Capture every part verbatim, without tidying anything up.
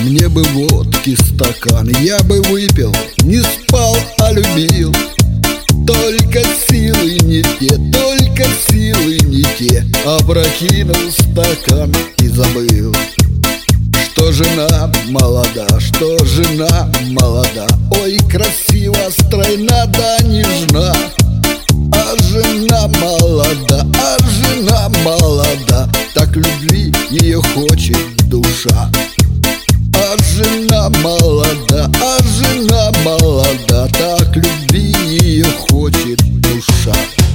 Мне бы водки стакан, я бы выпил, не спал, а любил. Только силы не те, только силы не те. Опрокинул стакан и забыл, что жена молода, что жена молода. Ой, красиво, стройна, да нежна. А жена молода, а жена молода. Так любви ее хочет душа. А жена молода, а жена молода. Так любви ее хочет душа.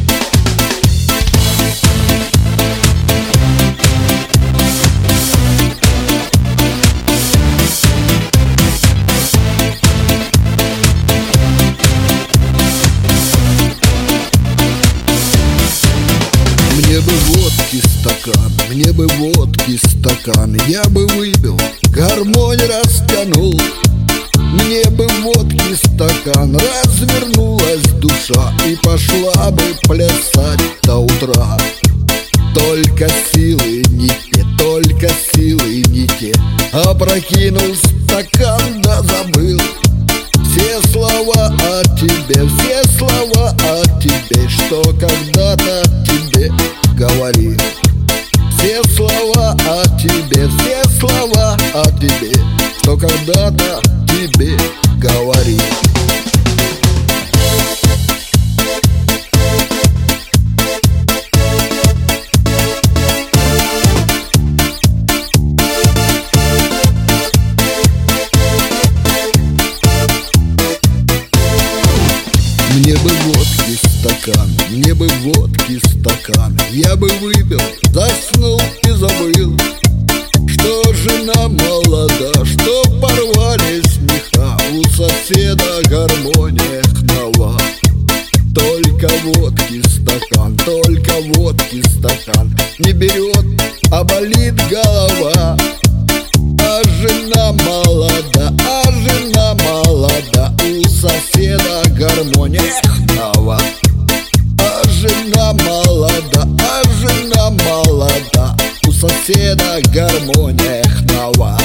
Мне бы водки стакан, мне бы водки стакан, я бы выпил, гармонь растянул. Мне бы водки стакан, развернулась душа и пошла бы плясать до утра. Только силы не те, только силы не те. Опрокинул стакан, да забыл все слова о тебе, все слова о тебе, что когда-то тебе говорил. Все слова о тебе, все слова о тебе, что когда-то тебе говорил. Мне бы водки стакан, мне бы водки стакан, я бы выпил, заснул и забыл, что жена молода, что порвались меха, у соседа гармония хнова. Только водки стакан, только водки стакан не берет, а болит голова. А жена молода, а жена молода, у соседа гармония хнова. А жена молода, а жена молода, у соседа гармония хнова.